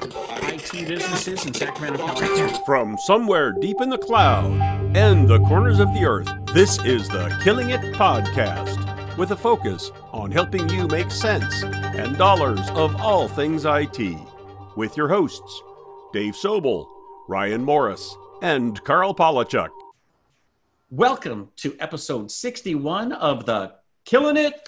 IT businesses in Sacramento, California. From somewhere deep in the cloud and the corners of the earth, this is the Killing It Podcast, with a focus on helping you make sense and dollars of all things IT. With your hosts, Dave Sobel, Ryan Morris, and Carl Palachuk. Welcome to episode 61 of the Killing It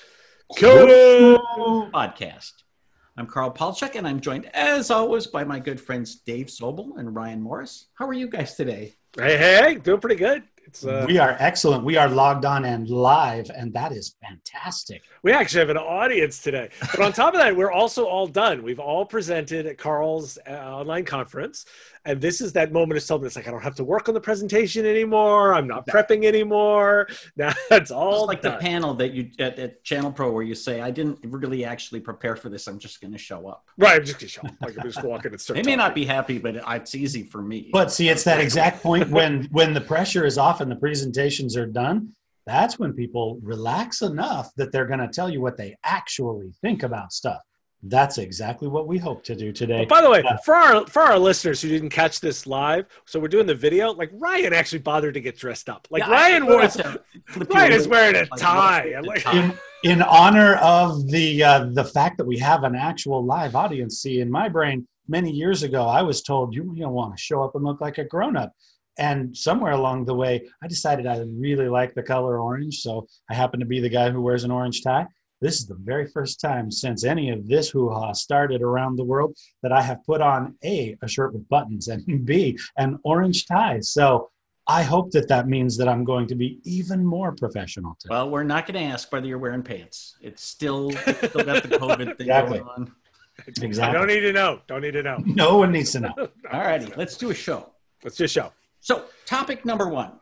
Podcast. I'm Carl Palachuk, and I'm joined, as always, by my good friends Dave Sobel and Ryan Morris. How are you guys today? Hey, doing pretty good. We are excellent. We are logged on and live, and that is fantastic. We actually have an audience today. But on top of that, we're also all done. We've all presented at Carl's online conference, and this is that moment of something. It's like, I don't have to work on the presentation anymore. I'm not prepping anymore. Now it's all like done. The panel that you at Channel Pro where you say, I didn't really actually prepare for this. I'm just going to show up. Right, I'm just going to show up. Like, I'm just walking and start They may not be happy, but it's easy for me. But see, it's that exact point when the pressure is off and the presentations are done. That's when people relax enough that they're going to tell you what they actually think about stuff. That's exactly what we hope to do today. By the way, for our listeners who didn't catch this live, so we're doing the video. Like, Ryan actually bothered to get dressed up. Like, Ryan is wearing a tie. In honor of the fact that we have an actual live audience. See, in my brain, many years ago, I was told you don't want to show up and look like a grown-up. And somewhere along the way, I decided I really like the color orange. So I happen to be the guy who wears an orange tie. This is the very first time since any of this hoo-ha started around the world that I have put on A, a shirt with buttons, and B, an orange tie. So I hope that means that I'm going to be even more professional today. Well, we're not going to ask whether you're wearing pants. It's still got the COVID thing going on. Exactly. I don't need to know. Don't need to know. No one needs to know. All righty, let's do a show. Let's do a show. So, topic number one.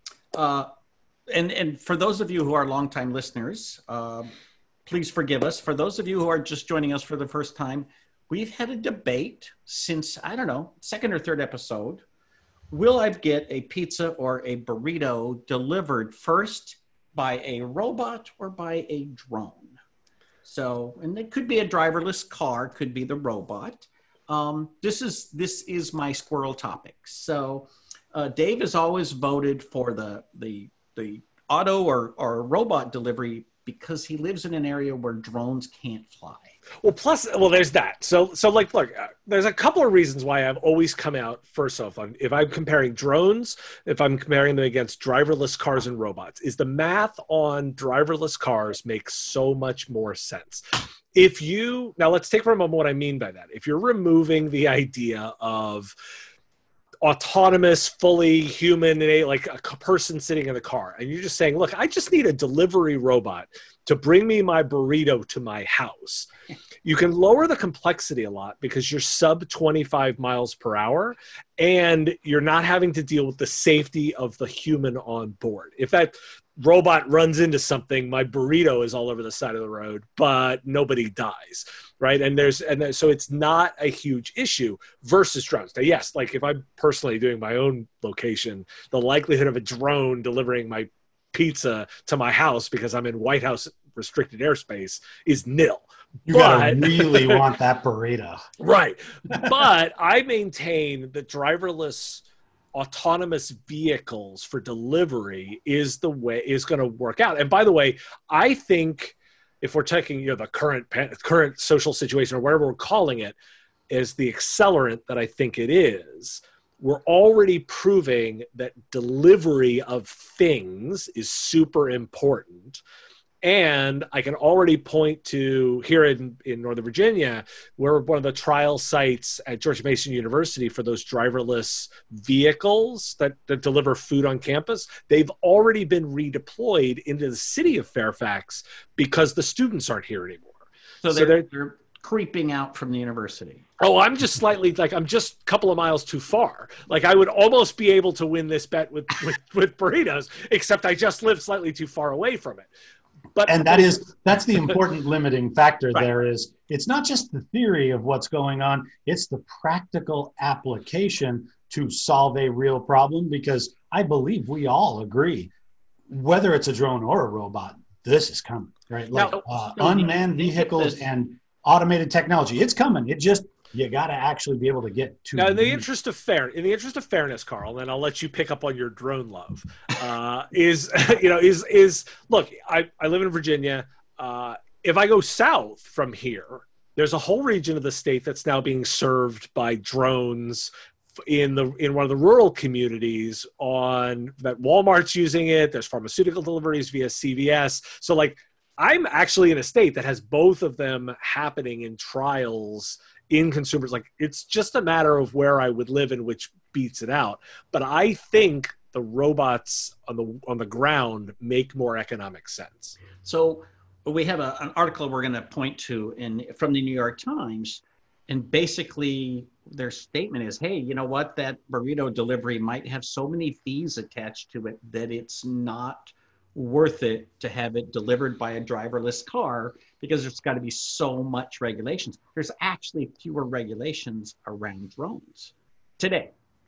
And for those of you who are longtime listeners, please forgive us. For those of you who are just joining us for the first time, we've had a debate since, I don't know, second or third episode. Will I get a pizza or a burrito delivered first by a robot or by a drone? So, and it could be a driverless car, could be the robot. This is my squirrel topic. So, Dave has always voted for the auto or robot delivery because he lives in an area where drones can't fly. Well, there's that. So like, look, there's a couple of reasons why I've always come out first off on if I'm comparing drones, if I'm comparing them against driverless cars and robots, is the math on driverless cars makes so much more sense. Now let's take for a moment what I mean by that. If you're removing the idea of autonomous, fully human, like a person sitting in the car, and you're just saying, look, I just need a delivery robot to bring me my burrito to my house. You can lower the complexity a lot because you're sub 25 miles per hour and you're not having to deal with the safety of the human on board. If that robot runs into something, my burrito is all over the side of the road, but nobody dies, right? So it's not a huge issue versus drones. Now, yes, like if I'm personally doing my own location, the likelihood of a drone delivering my pizza to my house because I'm in White House restricted airspace is nil. You gotta really want that burrito. Right. But I maintain that driverless autonomous vehicles for delivery is going to work out. And by the way, I think if we're taking the current social situation or whatever we're calling it as the accelerant that I think it is, we're already proving that delivery of things is super important. And I can already point to here in Northern Virginia, we're one of the trial sites at George Mason University for those driverless vehicles that deliver food on campus. They've already been redeployed into the city of Fairfax because the students aren't here anymore. So they're creeping out from the university. Oh, I'm just slightly I'm just a couple of miles too far. Like I would almost be able to win this bet with burritos, except I just live slightly too far away from it. And that's the important limiting factor. Right. There is, it's not just the theory of what's going on, it's the practical application to solve a real problem, because I believe we all agree, whether it's a drone or a robot, this is coming, right? Like unmanned vehicles and automated technology, it's coming. It just You got to actually be able to get to. Now, in the interest of fairness, Carl, and I'll let you pick up on your drone love. Look, I live in Virginia. If I go south from here, there's a whole region of the state that's now being served by drones in one of the rural communities on that Walmart's using it. There's pharmaceutical deliveries via CVS. So like, I'm actually in a state that has both of them happening in trials in consumers. Like, it's just a matter of where I would live and which beats it out. But I think the robots on the ground make more economic sense. So we have an article we're going to point to from the New York Times, and basically their statement is, hey, you know what, that burrito delivery might have so many fees attached to it that it's not worth it to have it delivered by a driverless car, because there's got to be so much regulations. There's actually fewer regulations around drones today.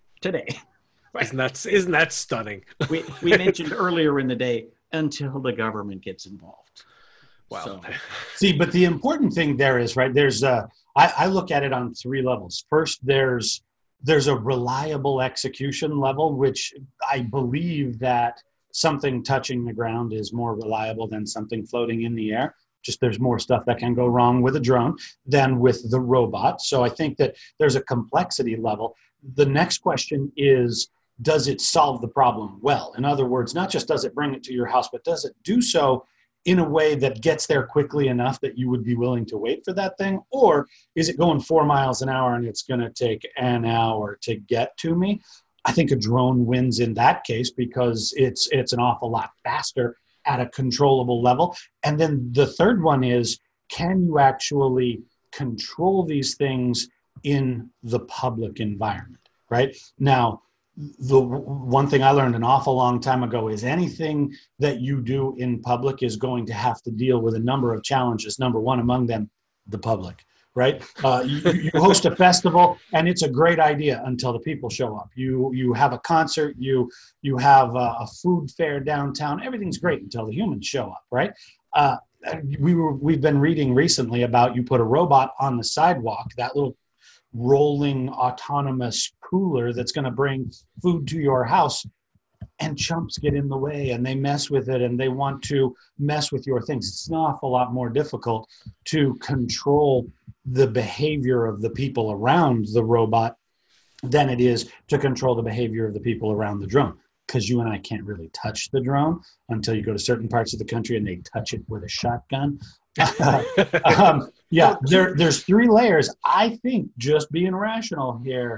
Isn't that stunning? we mentioned earlier in the day, until the government gets involved. Wow. So. See, but the important thing there is, right, I look at it on three levels. First, there's a reliable execution level, which I believe that something touching the ground is more reliable than something floating in the air. Just there's more stuff that can go wrong with a drone than with the robot. So I think that there's a complexity level. The next question is, does it solve the problem well? In other words, not just does it bring it to your house, but does it do so in a way that gets there quickly enough that you would be willing to wait for that thing? Or is it going 4 miles an hour and it's going to take an hour to get to me? I think a drone wins in that case because it's an awful lot faster at a controllable level. And then the third one is, can you actually control these things in the public environment, right? Now, the one thing I learned an awful long time ago is anything that you do in public is going to have to deal with a number of challenges. Number one among them, the public, right? You host a festival and it's a great idea until the people show up. You have a concert, you have a food fair downtown. Everything's great until the humans show up, right? We've been reading recently about, you put a robot on the sidewalk, that little rolling autonomous cooler that's going to bring food to your house, and chumps get in the way and they mess with it and they want to mess with your things. It's an awful lot more difficult to control the behavior of the people around the robot than it is to control the behavior of the people around the drone, because you and I can't really touch the drone until you go to certain parts of the country and they touch it with a shotgun. There's 3 layers. I think, just being rational here,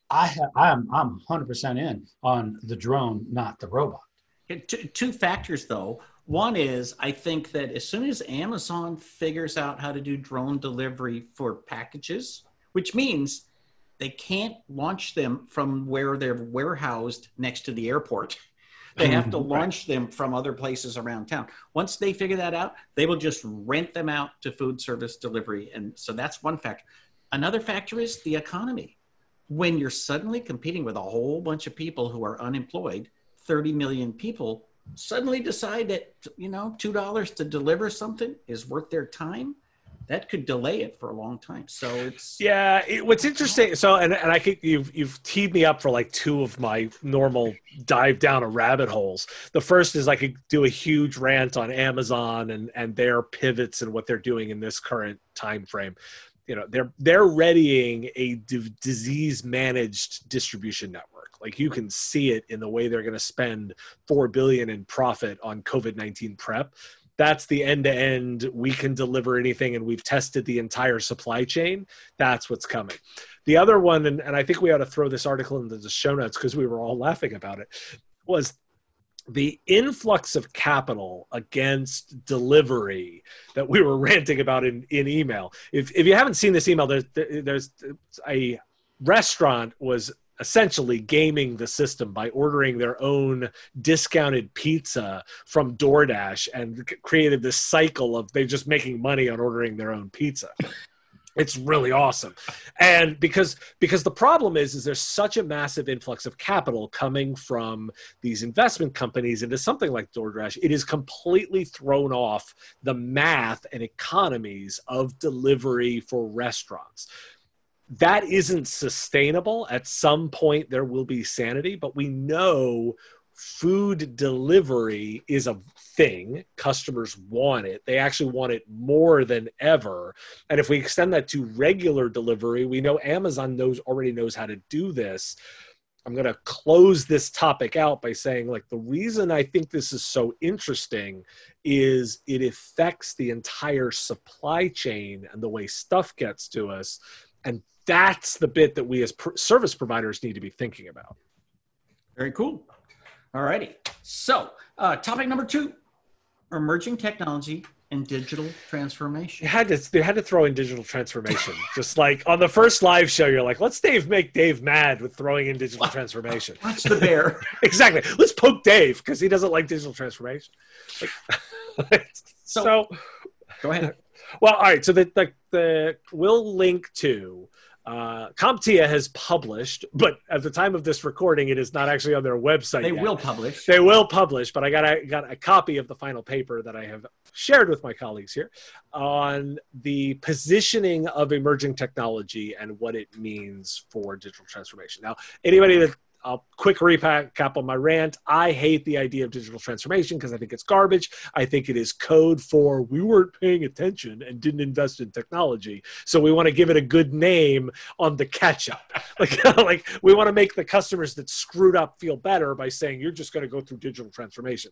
I'm 100% in on the drone, not the robot. Two factors, though. One is, I think that as soon as Amazon figures out how to do drone delivery for packages, which means they can't launch them from where they're warehoused next to the airport. They have to launch them from other places around town. Once they figure that out, they will just rent them out to food service delivery. And so that's one factor. Another factor is the economy. When you're suddenly competing with a whole bunch of people who are unemployed, 30 million people suddenly decide that, $2 to deliver something is worth their time. That could delay it for a long time. So it's what's interesting. So and I think you've teed me up for like 2 of my normal dive down a rabbit holes. The first is I could do a huge rant on Amazon and their pivots and what they're doing in this current time frame. They're readying a disease managed distribution network. Like, you can see it in the way they're going to spend $4 billion in profit on COVID-19 prep. That's the end-to-end, we can deliver anything, and we've tested the entire supply chain. That's what's coming. The other one, and I think we ought to throw this article into the show notes because we were all laughing about it, was the influx of capital against delivery that we were ranting about in email. If you haven't seen this email, there's a restaurant was essentially gaming the system by ordering their own discounted pizza from DoorDash and created this cycle of they just making money on ordering their own pizza. It's really awesome. And because the problem is there's such a massive influx of capital coming from these investment companies into something like DoorDash, it is completely thrown off the math and economies of delivery for restaurants. that isn't sustainable. At some point, there will be sanity, but we know food delivery is a thing. Customers want it. They actually want it more than ever. And if we extend that to regular delivery, we know Amazon already knows how to do this. I'm going to close this topic out by saying, like, the reason I think this is so interesting is it affects the entire supply chain and the way stuff gets to us. And that's the bit that we as service providers need to be thinking about. Very cool. All righty. So topic number 2, emerging technology and digital transformation. They had to throw in digital transformation. Just like on the first live show, you're like, let's make Dave mad with throwing in digital transformation. Watch the bear. Exactly. Let's poke Dave because he doesn't like digital transformation. So go ahead. Well, all right. So we'll link to CompTIA has published, but at the time of this recording, it is not actually on their website yet. They will publish, but I got a copy of the final paper that I have shared with my colleagues here on the positioning of emerging technology and what it means for digital transformation. Now, anybody that quick recap on my rant. I hate the idea of digital transformation because I think it's garbage. I think it is code for we weren't paying attention and didn't invest in technology. So we want to give it a good name on the catch up. Like we want to make the customers that screwed up feel better by saying you're just going to go through digital transformation.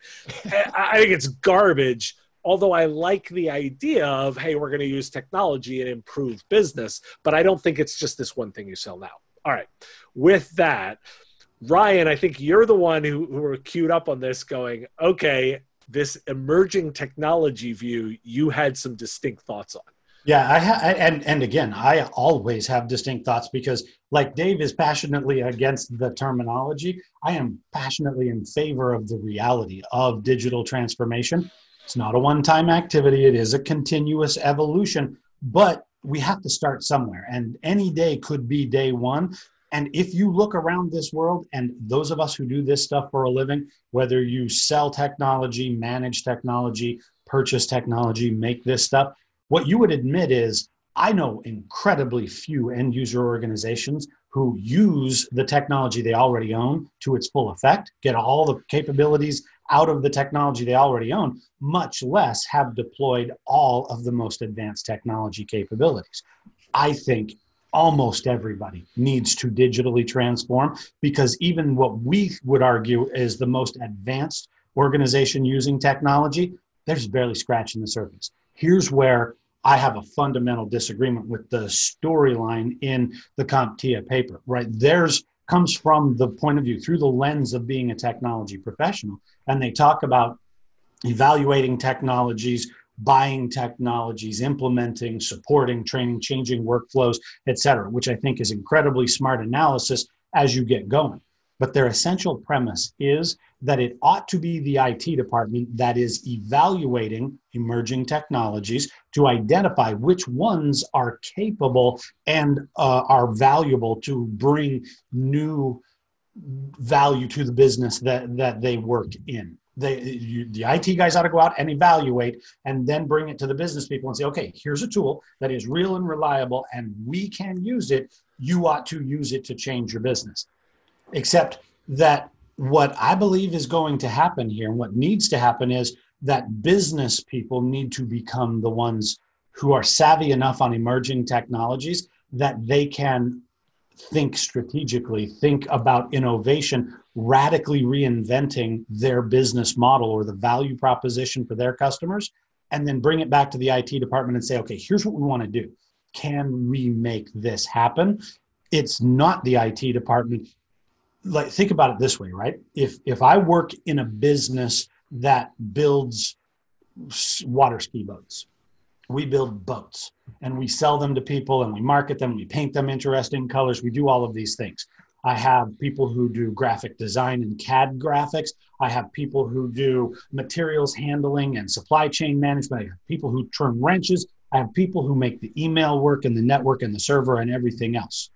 I think it's garbage. Although I like the idea of, hey, we're going to use technology and improve business, but I don't think it's just this one thing you sell now. All right. With that, Ryan, I think you're the one who were queued up on this going, okay, this emerging technology view, you had some distinct thoughts on. Yeah, and again, I always have distinct thoughts because like Dave is passionately against the terminology, I am passionately in favor of the reality of digital transformation. It's not a one-time activity. It is a continuous evolution, but we have to start somewhere, and any day could be day one. And if you look around this world, and those of us who do this stuff for a living, whether you sell technology, manage technology, purchase technology, make this stuff, what you would admit is I know incredibly few end user organizations who use the technology they already own to its full effect, get all the capabilities out of the technology they already own, much less have deployed all of the most advanced technology capabilities. I think almost everybody needs to digitally transform because even what we would argue is the most advanced organization using technology, they're just barely scratching the surface. Here's where I have a fundamental disagreement with the storyline in the CompTIA paper, right? Theirs comes from the point of view through the lens of being a technology professional. And they talk about evaluating technologies, buying technologies, implementing, supporting, training, changing workflows, et cetera, which I think is incredibly smart analysis as you get going. But their essential premise is that it ought to be the IT department that is evaluating emerging technologies to identify which ones are capable and are valuable to bring new value to the business that they work in. The IT guys ought to go out and evaluate and then bring it to the business people and say, okay, here's a tool that is real and reliable and we can use it. You ought to use it to change your business. Except that what I believe is going to happen here and what needs to happen is that business people need to become the ones who are savvy enough on emerging technologies that they can think strategically, think about innovation, radically reinventing their business model or the value proposition for their customers, and then bring it back to the IT department and say, okay, here's what we want to do. Can we make this happen? It's not the IT department. Like, think about it this way, right? If I work in a business that builds water ski boats, we build boats and we sell them to people and we market them, we paint them interesting colors, we do all of these things. I have people who do graphic design and CAD graphics. I have people who do materials handling and supply chain management. I have people who turn wrenches. I have people who make the email work and the network and the server and everything else.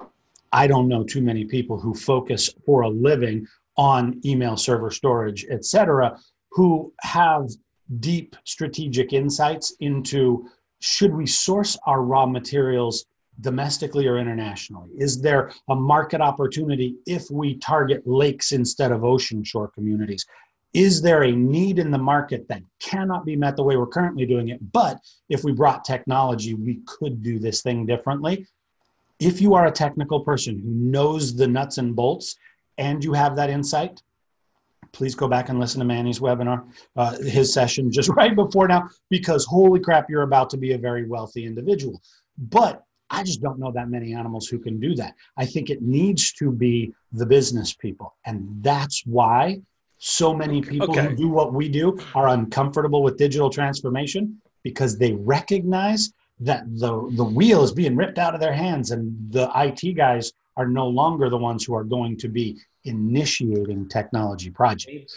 I don't know too many people who focus for a living on email server storage, et cetera, who have deep strategic insights into should we source our raw materials domestically or internationally? Is there a market opportunity if we target lakes instead of ocean shore communities? Is there a need in the market that cannot be met the way we're currently doing it, but if we brought technology, we could do this thing differently? If you are a technical person who knows the nuts and bolts and you have that insight, please go back and listen to Manny's webinar, his session just right before now, because holy crap, you're about to be a very wealthy individual. But I just don't know that many animals who can do that. I think it needs to be the business people. And that's why so many people who do what we do are uncomfortable with digital transformation, because they recognize that the wheel is being ripped out of their hands, and the IT guys are no longer the ones who are going to be initiating technology projects.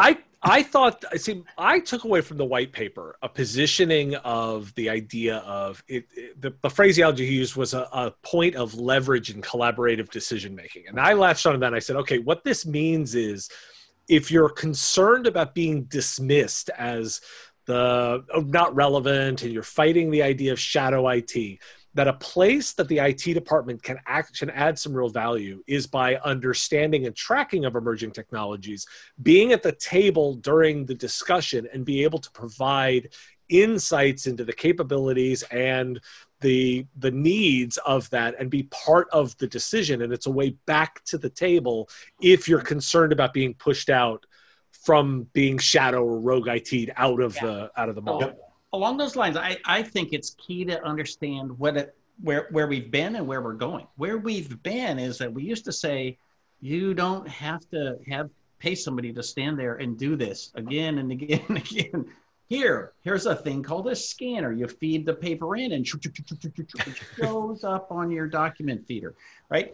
I took away from the white paper a positioning of the idea of it. The phraseology he used was a point of leverage and collaborative decision making. And I latched on to that and I said, okay, what this means is if you're concerned about being dismissed as not relevant and you're fighting the idea of shadow IT, that a place that the IT department can add some real value is by understanding and tracking of emerging technologies, being at the table during the discussion and be able to provide insights into the capabilities and the needs of that and be part of the decision. And it's a way back to the table if you're concerned about being pushed out from being shadow or rogue IT'd out of the model. Along those lines, I think it's key to understand where we've been and where we're going. Where we've been is that we used to say, you don't have to pay somebody to stand there and do this again and again and again. Here's a thing called a scanner. You feed the paper in and it shows up on your document feeder, right?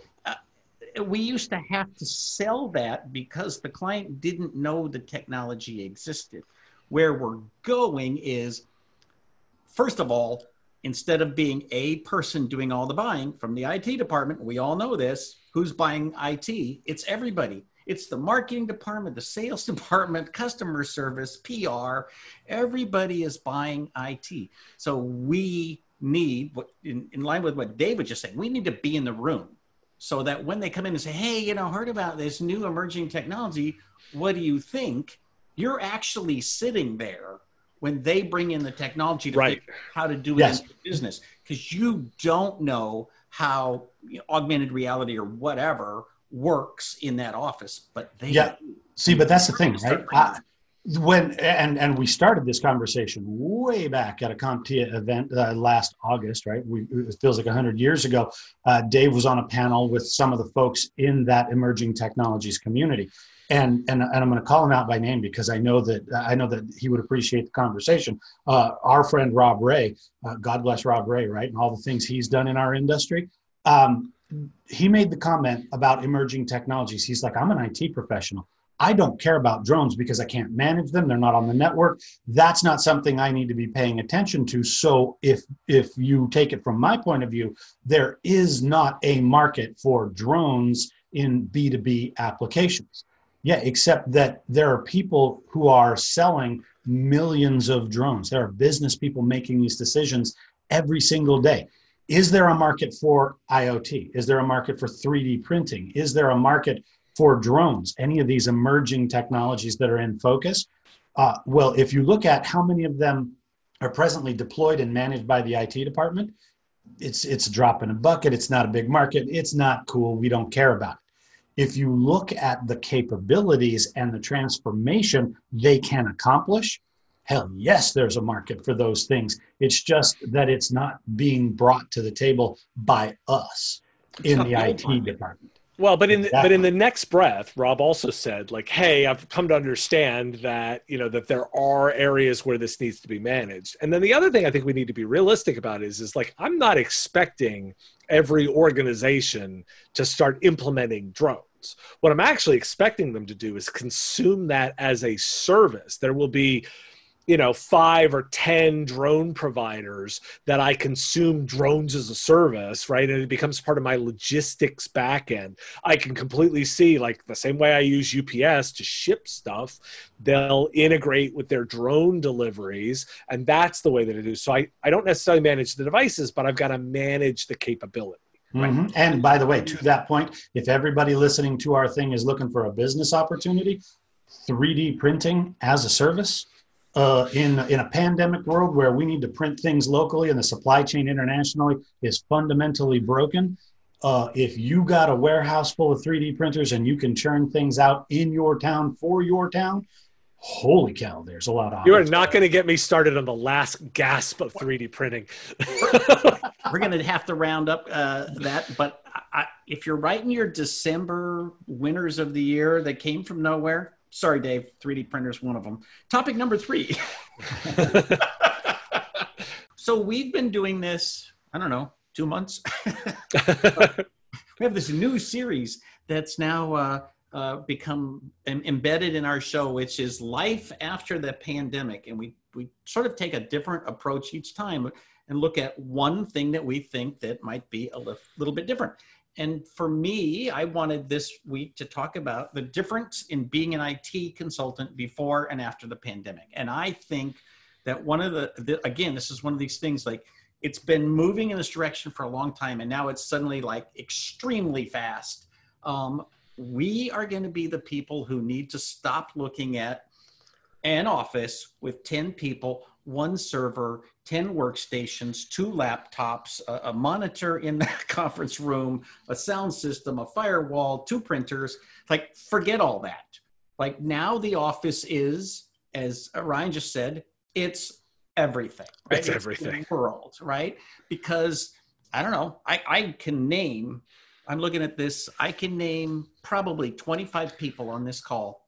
We used to have to sell that because the client didn't know the technology existed. Where we're going is, first of all, instead of being a person doing all the buying from the IT department, we all know this, who's buying IT? It's everybody. It's the marketing department, the sales department, customer service, PR. Everybody is buying IT. So we need, in line with what Dave was just saying, we need to be in the room so that when they come in and say, hey, heard about this new emerging technology, what do you think? You're actually sitting there when they bring in the technology to figure out how to do it in your business, because you don't know how augmented reality or whatever works in that office, but they do. See, but that's the thing, right? When we started this conversation way back at a CompTIA event last August, right? It feels like 100 years ago. Dave was on a panel with some of the folks in that emerging technologies community. And I'm going to call him out by name because I know that he would appreciate the conversation. Our friend Rob Ray, God bless Rob Ray, right, and all the things he's done in our industry. He made the comment about emerging technologies. He's like, I'm an IT professional. I don't care about drones because I can't manage them. They're not on the network. That's not something I need to be paying attention to. So if you take it from my point of view, there is not a market for drones in B2B applications. Yeah, except that there are people who are selling millions of drones. There are business people making these decisions every single day. Is there a market for IoT? Is there a market for 3D printing? Is there a market for drones? Any of these emerging technologies that are in focus? Well, if you look at how many of them are presently deployed and managed by the IT department, it's a drop in a bucket. It's not a big market. It's not cool. We don't care about it. If you look at the capabilities and the transformation they can accomplish, hell yes, there's a market for those things. It's just that it's not being brought to the table by us in the IT department. Well, but in the next breath, Rob also said, like, hey, I've come to understand that, that there are areas where this needs to be managed. And then the other thing I think we need to be realistic about is like, I'm not expecting every organization to start implementing drones. What I'm actually expecting them to do is consume that as a service. There will be 5 or 10 drone providers that I consume drones as a service, right? And it becomes part of my logistics backend. I can completely see, like, the same way I use UPS to ship stuff, they'll integrate with their drone deliveries. And that's the way that it is. So I don't necessarily manage the devices, but I've got to manage the capability. Mm-hmm. And by the way, to that point, if everybody listening to our thing is looking for a business opportunity, 3D printing as a service, in a pandemic world where we need to print things locally and the supply chain internationally is fundamentally broken, if you got a warehouse full of 3D printers and you can churn things out in your town for your town, holy cow, there's a lot of You are not going to get me started on the last gasp of 3D printing. We're going to have to round up that. But if you're writing your December winners of the year that came from nowhere, sorry, Dave, 3D printer is one of them. Topic number 3. So we've been doing this, I don't know, 2 months. We have this new series that's now become embedded in our show, which is Life After the Pandemic. And we sort of take a different approach each time and look at one thing that we think that might be a little bit different. And for me, I wanted this week to talk about the difference in being an IT consultant before and after the pandemic. And I think that one of again, this is one of these things, like, it's been moving in this direction for a long time, and now it's suddenly like extremely fast. We are going to be the people who need to stop looking at an office with 10 people, 1 server, 10 workstations, 2 laptops, a monitor in the conference room, a sound system, a firewall, 2 printers. Like, forget all that. Like, now the office is, as Ryan just said, it's everything. Right? It's everything. The world, right? Because, I don't know, I can name, I'm looking at this, I can name probably 25 people on this call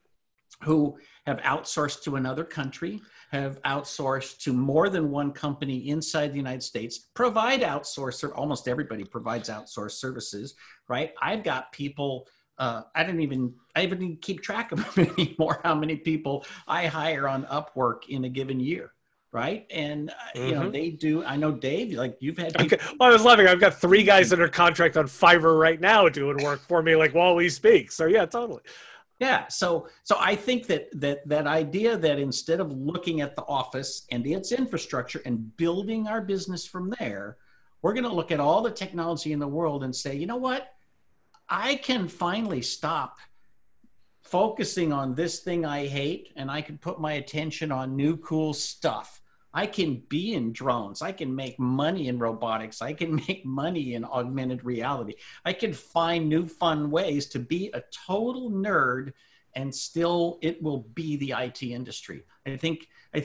who have outsourced to another country, have outsourced to more than one company inside the United States, provide outsourcer. Almost everybody provides outsourced services, right? I've got people, I don't even keep track of them anymore, how many people I hire on Upwork in a given year. Right. And, you know, they do. I know, Dave, like, you've had people. Okay. Well, I was laughing. I've got 3 guys under contract on Fiverr right now doing work for me, like, while we speak. So, yeah, totally. Yeah. So I think that idea that instead of looking at the office and its infrastructure and building our business from there, we're going to look at all the technology in the world and say, you know what? I can finally stop focusing on this thing I hate, and I can put my attention on new cool stuff. I can be in drones. I can make money in robotics. I can make money in augmented reality. I can find new fun ways to be a total nerd, and still it will be the IT industry. I think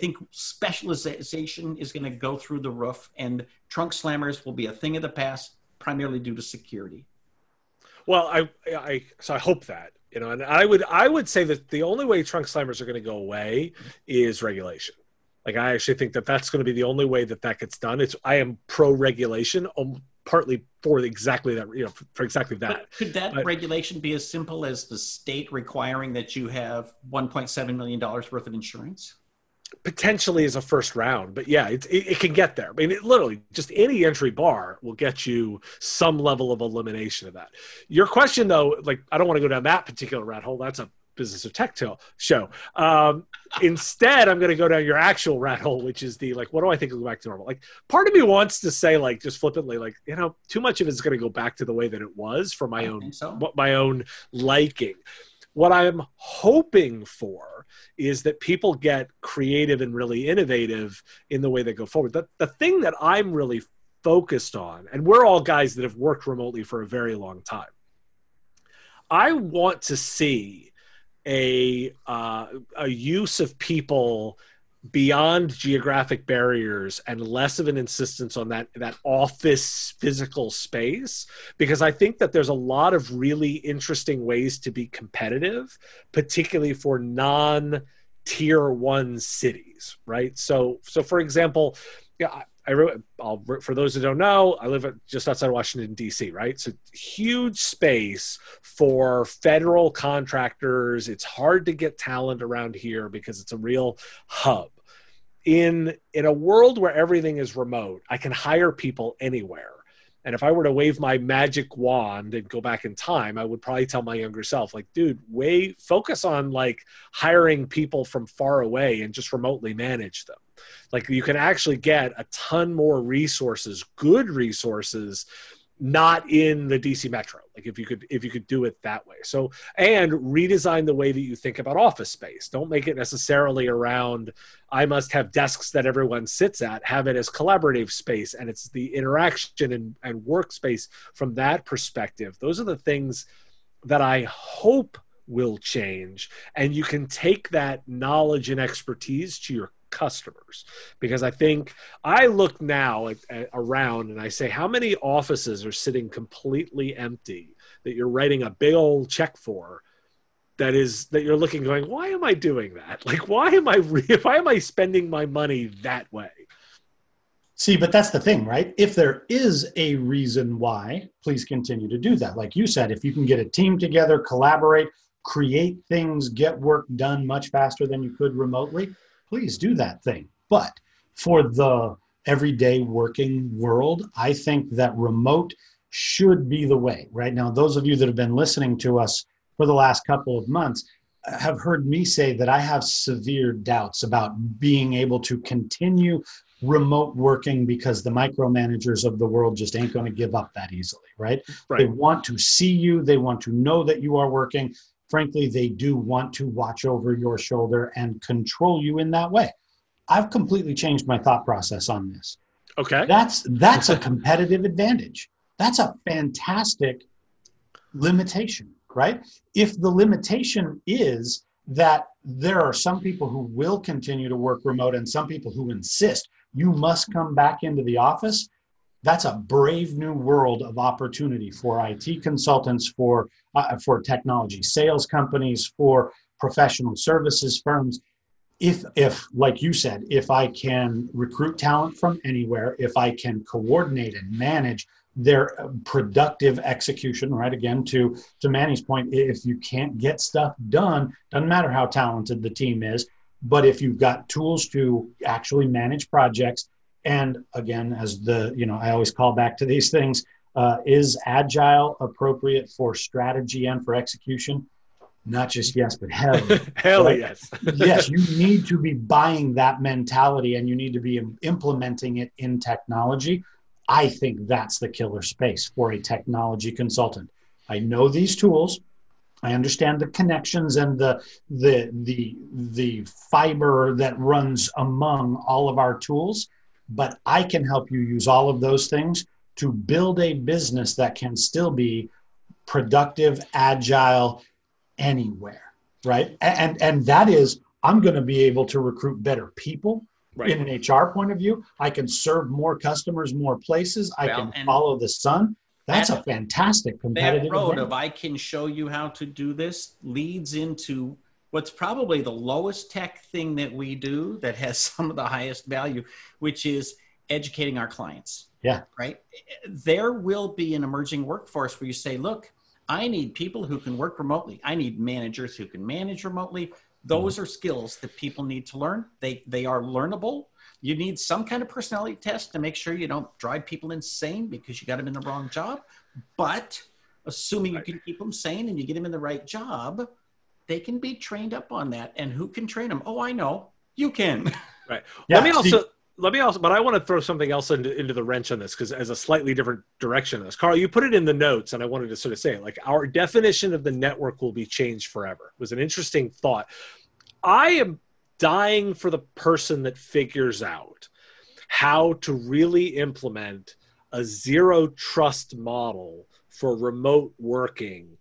specialization is going to go through the roof, and trunk slammers will be a thing of the past, primarily due to security. Well, I hope that, you know, and I would say that the only way trunk slammers are going to go away is regulation. Like, I actually think that that's going to be the only way that gets done. I am pro regulation, partly for exactly that, you know, for exactly that. But could that regulation be as simple as the state requiring that you have $1.7 million worth of insurance? Potentially as a first round, but yeah, it can get there. I mean, literally just any entry bar will get you some level of elimination of that. Your question, though, like, I don't want to go down that particular rat hole. That's a Business of Tech show. Instead, I'm going to go down your actual rat hole, which is the, like, what do I think will go back to normal? Like, part of me wants to say, like, just flippantly, like, you know, too much of it is going to go back to the way that it was for my own liking. What I'm hoping for is that people get creative and really innovative in the way they go forward. The thing that I'm really focused on, and we're all guys that have worked remotely for a very long time, I want to see a use of people beyond geographic barriers and less of an insistence on that office physical space, because I think that there's a lot of really interesting ways to be competitive, particularly for non-tier 1 cities, right? So for example, yeah, for those who don't know, I live just outside of Washington, D.C., right? So huge space for federal contractors. It's hard to get talent around here because it's a real hub. in a world where everything is remote, I can hire people anywhere. And if I were to wave my magic wand and go back in time, I would probably tell my younger self, like, dude, focus on like hiring people from far away and just remotely manage them. Like, you can actually get a ton more resources, good resources, not in the DC Metro. Like, if you could do it that way. So, and redesign the way that you think about office space. Don't make it necessarily around, I must have desks that everyone sits at. Have it as collaborative space, and it's the interaction and workspace from that perspective. Those are the things that I hope will change. And you can take that knowledge and expertise to your customers, because I think I look now around and I say, how many offices are sitting completely empty that you're writing a big old check for, that you're looking going, why am I doing that? Like, why am I spending my money that way? See, but that's the thing, right? If there is a reason why, please continue to do that. Like you said, if you can get a team together, collaborate, create things, get work done much faster than you could remotely, please do that thing. But for the everyday working world, I think that remote should be the way. Right now, those of you that have been listening to us for the last couple of months have heard me say that I have severe doubts about being able to continue remote working, because the micromanagers of the world just ain't going to give up that easily, right? They want to see you. They want to know that you are working. Frankly, they do want to watch over your shoulder and control you in that way. I've completely changed my thought process on this. Okay. That's a competitive advantage. That's a fantastic limitation, right? If the limitation is that there are some people who will continue to work remote and some people who insist you must come back into the office, that's a brave new world of opportunity for IT consultants, for technology sales companies, for professional services firms. If, like you said, if I can recruit talent from anywhere, if I can coordinate and manage their productive execution, right? Again, to Manny's point, if you can't get stuff done, doesn't matter how talented the team is, but if you've got tools to actually manage projects, and again, as I always call back to these things, is Agile appropriate for strategy and for execution? Not just yes, but hell. Hell right? Yes. Yes, you need to be buying that mentality and you need to be implementing it in technology. I think that's the killer space for a technology consultant. I know these tools. I understand the connections and the fiber that runs among all of our tools, but I can help you use all of those things to build a business that can still be productive, agile, anywhere, right? And that is, I'm going to be able to recruit better people. Right. In an HR point of view, I can serve more customers, more places. I can follow the sun. That's a fantastic competitive that road advantage. Of I can show you how to do this leads into what's probably the lowest tech thing that we do that has some of the highest value, which is educating our clients. Yeah. Right. There will be an emerging workforce where you say, look, I need people who can work remotely. I need managers who can manage remotely. Those are skills that people need to learn. They are learnable. You need some kind of personality test to make sure you don't drive people insane because you got them in the wrong job. But assuming you can keep them sane and you get them in the right job, they can be trained up on that. And who can train them? Oh, I know. You can. Right. Yeah, let me also, but I want to throw something else into the wrench on this, because as a slightly different direction on this. Carl, you put it in the notes, and I wanted to sort of say, like, our definition of the network will be changed forever. It was an interesting thought. I am dying for the person that figures out how to really implement a zero trust model for remote working,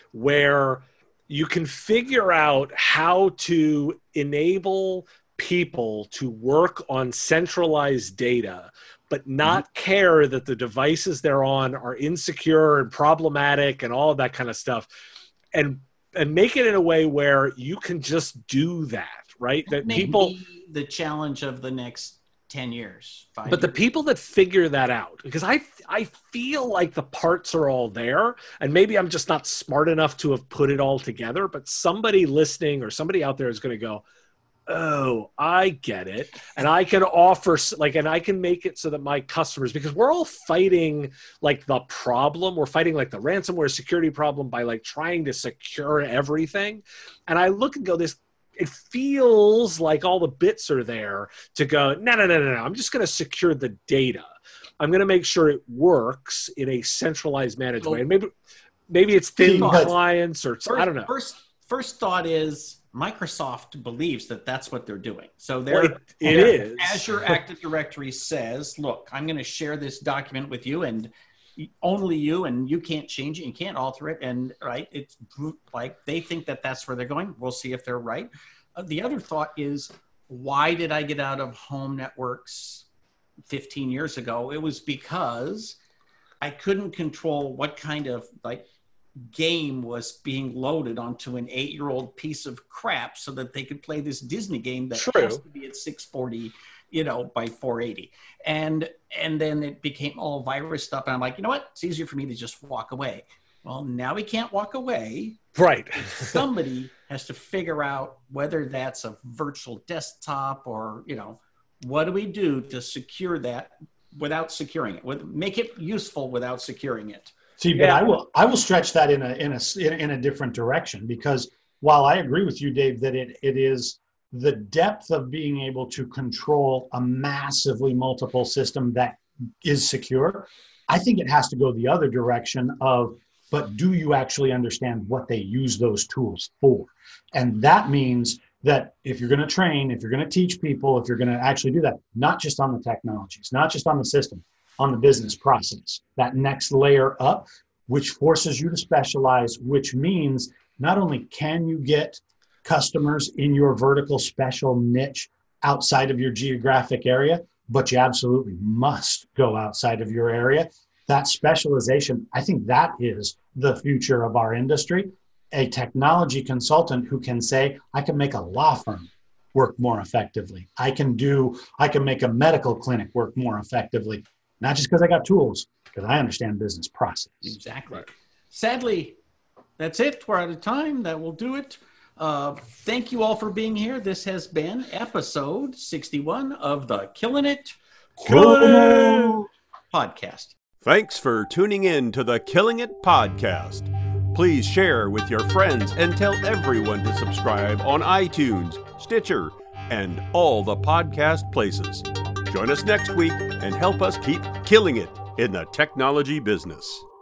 where you can figure out how to enable people to work on centralized data, but not care that the devices they're on are insecure and problematic and all of that kind of stuff, and make it in a way where you can just do that, right? That people, the challenge of the next 10 years, 5 but years. the people that figure that out, because I feel like the parts are all there, and maybe I'm just not smart enough to have put it all together, but somebody listening or somebody out there is going to go, oh, I get it. And I can offer, like, and I can make it so that my customers, because we're all fighting like the problem, we're fighting like the ransomware security problem by like trying to secure everything. And I look and go, it feels like all the bits are there to go, no. I'm just going to secure the data. I'm going to make sure it works in a centralized managed way. And maybe it's thin clients or I don't know. First thought is Microsoft believes that that's what they're doing. So it is. Azure Active Directory says, look, I'm going to share this document with you and only you, and you can't change it. You can't alter it. And right, it's like they think that that's where they're going. We'll see if they're right. The other thought is, why did I get out of home networks 15 years ago? It was because I couldn't control what kind of like game was being loaded onto an 8-year-old piece of crap so that they could play this Disney game that has to be at 640, by 480. And then it became all virus stuff. And I'm like, you know what? It's easier for me to just walk away. Well, now we can't walk away. Right. Somebody has to figure out whether that's a virtual desktop or, what do we do to secure that without securing it? Make it useful without securing it. See, but I will stretch that in a different direction, because while I agree with you, Dave, that it is the depth of being able to control a massively multiple system that is secure, I think it has to go the other direction of, but do you actually understand what they use those tools for? And that means that if you're going to train, if you're going to teach people, if you're going to actually do that, not just on the technologies, not just on the system, on the business process, that next layer up, which forces you to specialize, which means not only can you get customers in your vertical special niche outside of your geographic area, but you absolutely must go outside of your area. That specialization, I think that is the future of our industry. A technology consultant who can say, I can make a law firm work more effectively. I can make a medical clinic work more effectively. Not just because I got tools, because I understand business process. Exactly. Right. Sadly, that's it. We're out of time. That will do it. Thank you all for being here. This has been episode 61 of the Killing It podcast. Thanks for tuning in to the Killing It podcast. Please share with your friends and tell everyone to subscribe on iTunes, Stitcher, and all the podcast places. Join us next week and help us keep killing it in the technology business.